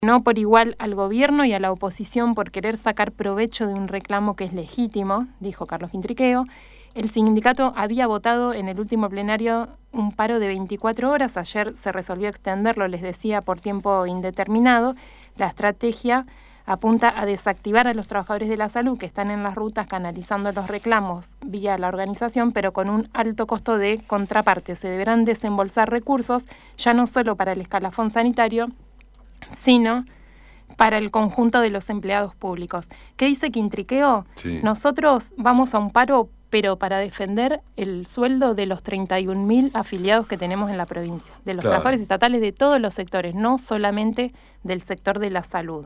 No por igual al gobierno y a la oposición por querer sacar provecho de un reclamo que es legítimo, dijo Carlos Quintriqueo. El sindicato había votado en el último plenario un paro de 24 horas. Ayer se resolvió extenderlo, les decía, por tiempo indeterminado. La estrategia apunta a desactivar a los trabajadores de la salud que están en las rutas canalizando los reclamos vía la organización, pero con un alto costo de contraparte. Se deberán desembolsar recursos, ya no solo para el escalafón sanitario, sino para el conjunto de los empleados públicos. ¿Qué dice Quintriqueo? Sí. Nosotros vamos a un paro, pero para defender el sueldo de los 31.000 afiliados que tenemos en la provincia, de los trabajadores estatales de todos los sectores, no solamente del sector de la salud.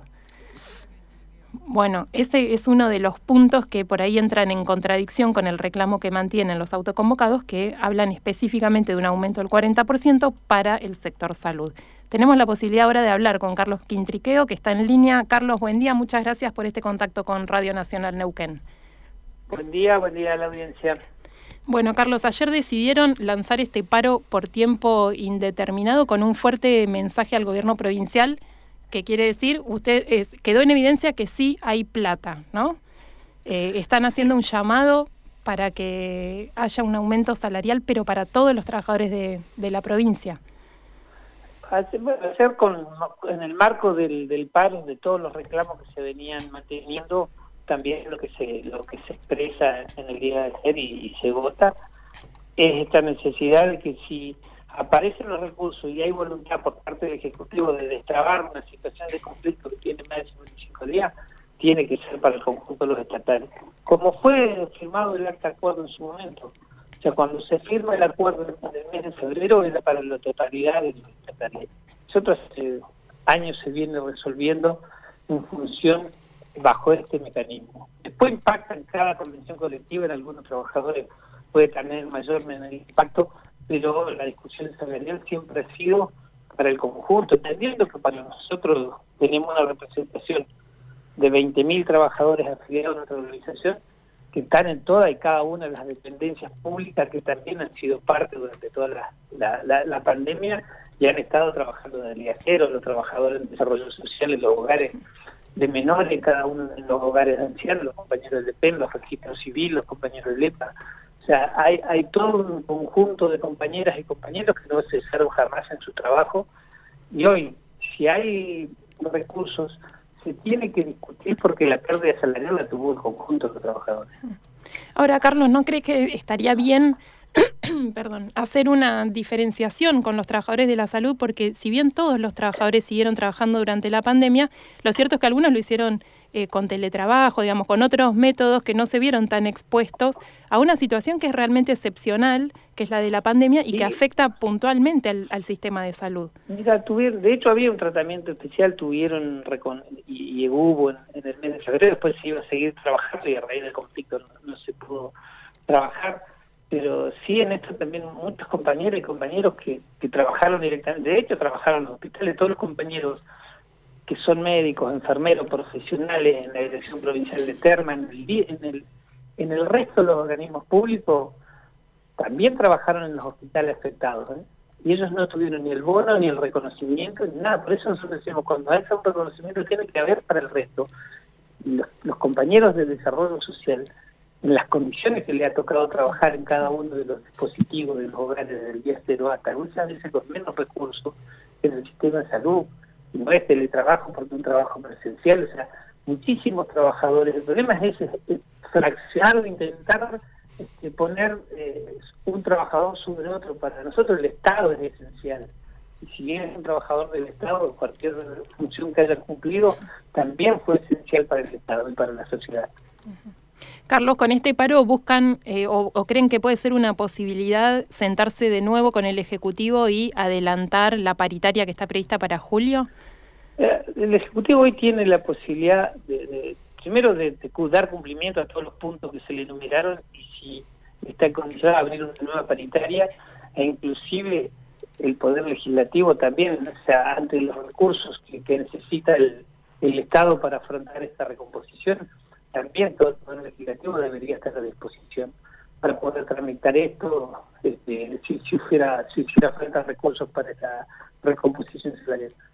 Bueno, ese es uno de los puntos que por ahí entran en contradicción con el reclamo que mantienen los autoconvocados, que hablan específicamente de un aumento del 40% para el sector salud. Tenemos la posibilidad ahora de hablar con Carlos Quintriqueo, que está en línea. Carlos, buen día, muchas gracias por este contacto con Radio Nacional Neuquén. Buen día a la audiencia. Bueno, Carlos, ayer decidieron lanzar este paro por tiempo indeterminado con un fuerte mensaje al gobierno provincial, que quiere decir, quedó en evidencia que sí hay plata, ¿no? Están haciendo un llamado para que haya un aumento salarial, pero para todos los trabajadores de la provincia. Ayer en el marco del paro, de todos los reclamos que se venían manteniendo, también lo que se expresa en el día de ayer y se vota, es esta necesidad de que si aparecen los recursos y hay voluntad por parte del Ejecutivo de destrabar una situación de conflicto que tiene más de 55 días, tiene que ser para el conjunto de los estatales. Como fue firmado el acta de acuerdo en su momento. O sea, cuando se firma el acuerdo en el mes de febrero era para la totalidad de los estatales. Nosotros hace años se viene resolviendo en función bajo este mecanismo. Después impacta en cada convención colectiva, en algunos trabajadores puede tener mayor o menor impacto, pero la discusión salarial siempre ha sido para el conjunto, entendiendo que para nosotros tenemos una representación de 20.000 trabajadores afiliados a nuestra organización que están en toda y cada una de las dependencias públicas que también han sido parte durante toda la pandemia y han estado trabajando desde el día cero, los trabajadores en desarrollo social en los hogares de menores, cada uno de los hogares de ancianos, los compañeros de PEN, los registros civiles, los compañeros de LEPA. O sea, hay todo un conjunto de compañeras y compañeros que no cesaron jamás en su trabajo y hoy, si hay recursos, se tiene que discutir porque la pérdida salarial la tuvo el conjunto de los trabajadores. Ahora, Carlos, ¿no cree que estaría bien hacer una diferenciación con los trabajadores de la salud? Porque si bien todos los trabajadores siguieron trabajando durante la pandemia, lo cierto es que algunos lo hicieron con teletrabajo, digamos, con otros métodos que no se vieron tan expuestos a una situación que es realmente excepcional, que es la de la pandemia y que afecta puntualmente al sistema de salud. Mira, de hecho había un tratamiento especial, y hubo en el mes de febrero, después se iba a seguir trabajando y a raíz del conflicto no se pudo trabajar. Pero sí, en esto también muchos compañeros y compañeros que trabajaron directamente, de hecho trabajaron en los hospitales, todos los compañeros que son médicos, enfermeros, profesionales en la Dirección Provincial de Terma, en el resto de los organismos públicos, también trabajaron en los hospitales afectados, ¿eh? Y ellos no tuvieron ni el bono, ni el reconocimiento, ni nada. Por eso nosotros decimos, cuando haya un reconocimiento tiene que haber para el resto. Los compañeros de desarrollo social, en las condiciones que le ha tocado trabajar en cada uno de los dispositivos de los hogares del día cero hasta muchas veces con menos recursos en el sistema de salud, y no es teletrabajo porque un trabajo presencial, o sea, muchísimos trabajadores. El problema es fraccionar o intentar poner un trabajador sobre otro. Para nosotros el Estado es esencial. Y si bien es un trabajador del Estado, cualquier función que haya cumplido, también fue esencial para el Estado y para la sociedad. Carlos, con este paro buscan o creen que puede ser una posibilidad sentarse de nuevo con el Ejecutivo y adelantar la paritaria que está prevista para julio. El Ejecutivo hoy tiene la posibilidad primero de dar cumplimiento a todos los puntos que se le enumeraron y si está en condición de abrir una nueva paritaria e inclusive el Poder Legislativo también, o sea, ante los recursos que necesita el Estado para afrontar esta recomposición, también todo el Poder Legislativo debería estar a disposición para poder tramitar esto si hiciera falta recursos para esta recomposición salarial.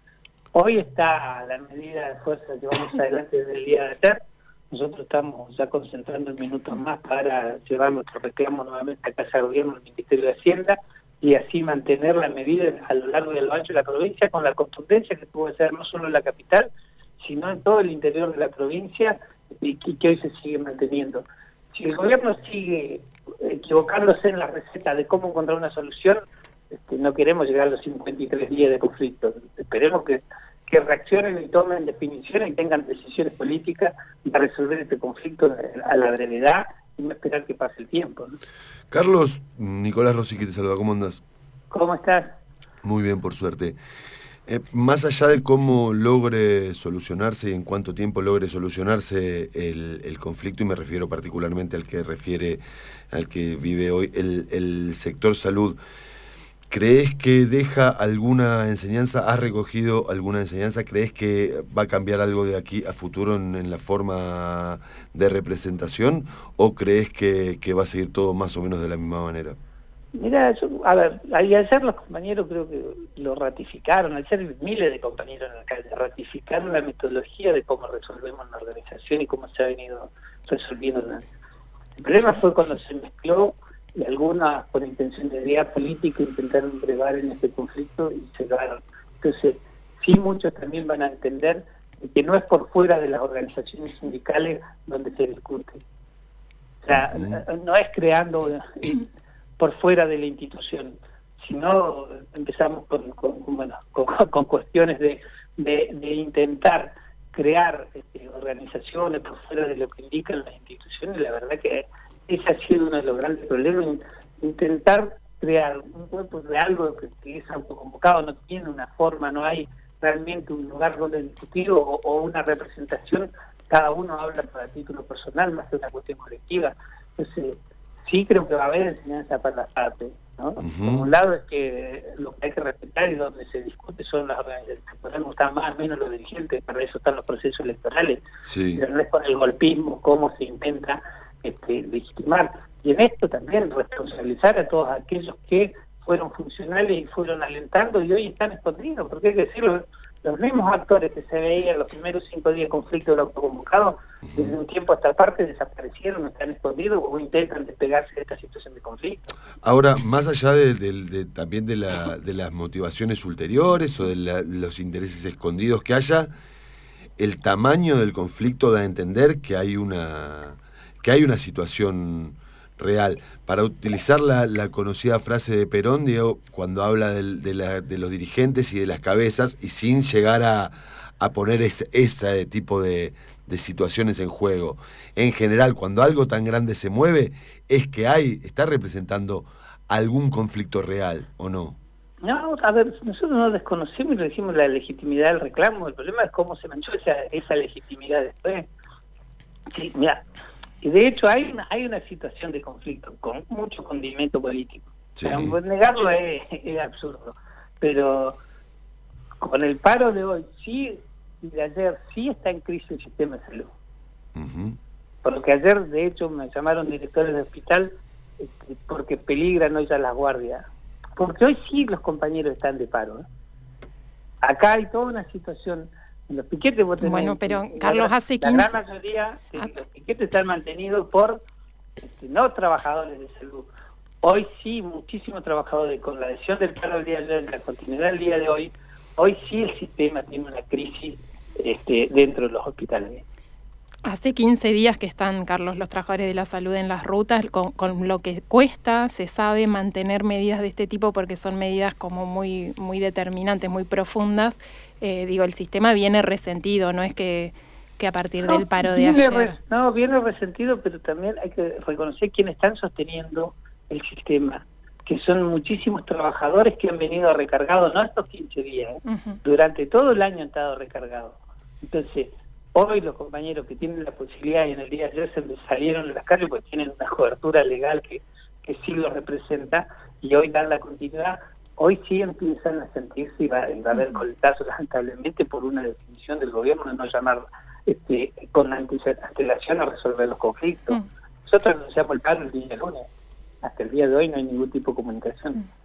Hoy está la medida de fuerza que vamos adelante desde el día de ayer. Nosotros estamos ya concentrando en minutos más para llevar nuestro reclamo nuevamente a Casa de Gobierno, al Ministerio de Hacienda, y así mantener la medida a lo largo y a lo ancho de la provincia, con la contundencia que tuvo que ser no solo en la capital, sino en todo el interior de la provincia, y que hoy se sigue manteniendo. Si el gobierno sigue equivocándose en la receta de cómo encontrar una solución, no queremos llegar a los 53 días de conflicto. Esperemos que reaccionen y tomen definiciones y tengan decisiones políticas para resolver este conflicto a la brevedad y no esperar que pase el tiempo, ¿no? Carlos, Nicolás Rosique te saluda, ¿cómo andás? ¿Cómo estás? Muy bien, por suerte. Más allá de cómo logre solucionarse y en cuánto tiempo logre solucionarse el conflicto, y me refiero particularmente al que vive hoy el sector salud, ¿crees que deja alguna enseñanza? ¿Has recogido alguna enseñanza? ¿Crees que va a cambiar algo de aquí a futuro en la forma de representación? ¿O crees que va a seguir todo más o menos de la misma manera? Mira, a ver, ayer los compañeros creo que lo ratificaron, ayer miles de compañeros en la calle ratificaron la metodología de cómo resolvemos la organización y cómo se ha venido resolviendo. El problema fue cuando se mezcló, y algunas por intención de idea política intentaron brevar en este conflicto y se lograron. Entonces, sí, muchos también van a entender que no es por fuera de las organizaciones sindicales donde se discute. O sea, no es creando por fuera de la institución, sino empezamos con cuestiones de intentar crear organizaciones por fuera de lo que indican las instituciones. La verdad que ese ha sido uno de los grandes problemas, intentar crear un cuerpo de algo que es autoconvocado, no tiene una forma, no hay realmente un lugar donde discutir o una representación, cada uno habla para título personal, más que una cuestión colectiva. Entonces, sí creo que va a haber enseñanza para las partes, ¿no? Por un lado es que lo que hay que respetar y donde se discute son las organizaciones, podemos estar más o menos los dirigentes, para eso están los procesos electorales, sí. Pero no es con el golpismo cómo se intenta legitimar. Y en esto también responsabilizar a todos aquellos que fueron funcionales y fueron alentando y hoy están escondidos, porque hay que decirlo, los mismos actores que se veían los primeros 5 días de conflicto del autoconvocado, desde un tiempo a esta parte desaparecieron, están escondidos o intentan despegarse de esta situación de conflicto. Ahora, más allá también de las motivaciones ulteriores o de los intereses escondidos que haya, el tamaño del conflicto da a entender que hay una situación real. Para utilizar la conocida frase de Perón, Diego, cuando habla de los dirigentes y de las cabezas, y sin llegar a poner ese tipo de situaciones en juego. En general, cuando algo tan grande se mueve, es que está representando algún conflicto real, ¿o no? No, a ver, nosotros no desconocemos y le dijimos la legitimidad del reclamo. El problema es cómo se manchó esa legitimidad después. Sí, mira, y de hecho hay una situación de conflicto con mucho condimento político. Sí. Pues negarlo es absurdo, pero con el paro de hoy y de ayer sí está en crisis el sistema de salud. Porque ayer de hecho me llamaron directores de hospital porque peligran hoy ya las guardias, porque hoy sí los compañeros están de paro, ¿eh? Acá hay toda una situación. Los piquetes, bueno, pero Carlos, hace 15... La gran mayoría de los piquetes están mantenidos por no trabajadores de salud. Hoy sí, muchísimos trabajadores, con la adhesión del paro del día de ayer, la continuidad del día de hoy sí el sistema tiene una crisis dentro de los hospitales. Hace 15 días que están, Carlos, los trabajadores de la salud en las rutas, con lo que cuesta, se sabe mantener medidas de este tipo porque son medidas como muy, muy determinantes, muy profundas. El sistema viene resentido, no es que a partir del paro de ayer. Viene resentido, pero también hay que reconocer quiénes están sosteniendo el sistema, que son muchísimos trabajadores que han venido recargados, no estos 15 días, durante todo el año han estado recargados. Entonces, hoy los compañeros que tienen la posibilidad, y en el día de ayer se salieron de las calles porque tienen una cobertura legal que sí los representa, y hoy dan la continuidad, hoy sí empiezan a sentirse y va a haber coletazos lamentablemente por una definición del gobierno de no llamar con antelación a resolver los conflictos. Nosotros anunciamos el paro el día de lunes, hasta el día de hoy no hay ningún tipo de comunicación.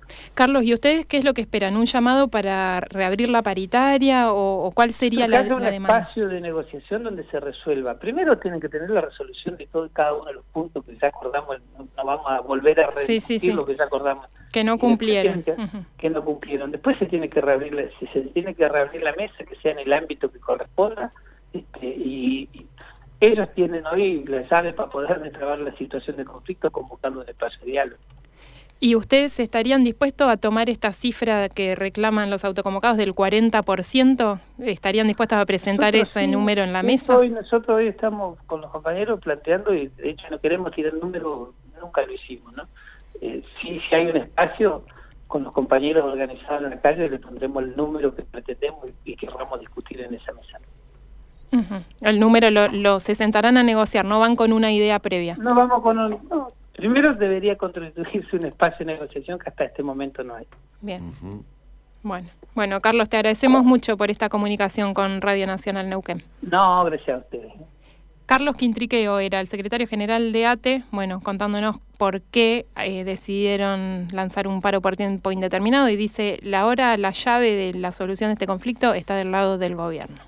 Carlos, ¿y ustedes qué es lo que esperan? ¿Un llamado para reabrir la paritaria o cuál sería la demanda? Un espacio de negociación donde se resuelva. Primero tienen que tener la resolución de todo y cada uno de los puntos que ya acordamos, no vamos a volver a repetir lo que ya acordamos. Que no cumplieron. Que no cumplieron. Después se tiene que reabrir la mesa, que sea en el ámbito que corresponda, y ellos tienen hoy la llave para poder destrabar la situación de conflicto convocando un espacio de diálogo. ¿Y ustedes estarían dispuestos a tomar esta cifra que reclaman los autoconvocados del 40%? ¿Estarían dispuestos a presentar ese número en la mesa? Nosotros hoy estamos con los compañeros planteando, y de hecho no queremos tirar el número, nunca lo hicimos, ¿no? Si hay un espacio, con los compañeros organizados en la calle le pondremos el número que pretendemos y que vamos a discutir en esa mesa. El número se sentarán a negociar, no van con una idea previa. No vamos con no. Primero debería constituirse un espacio de negociación que hasta este momento no hay. Bien. Bueno, Carlos, te agradecemos mucho por esta comunicación con Radio Nacional Neuquén. No, gracias a ustedes. Carlos Quintriqueo era el secretario general de ATE, contándonos por qué decidieron lanzar un paro por tiempo indeterminado, y dice, la llave de la solución de este conflicto está del lado del gobierno.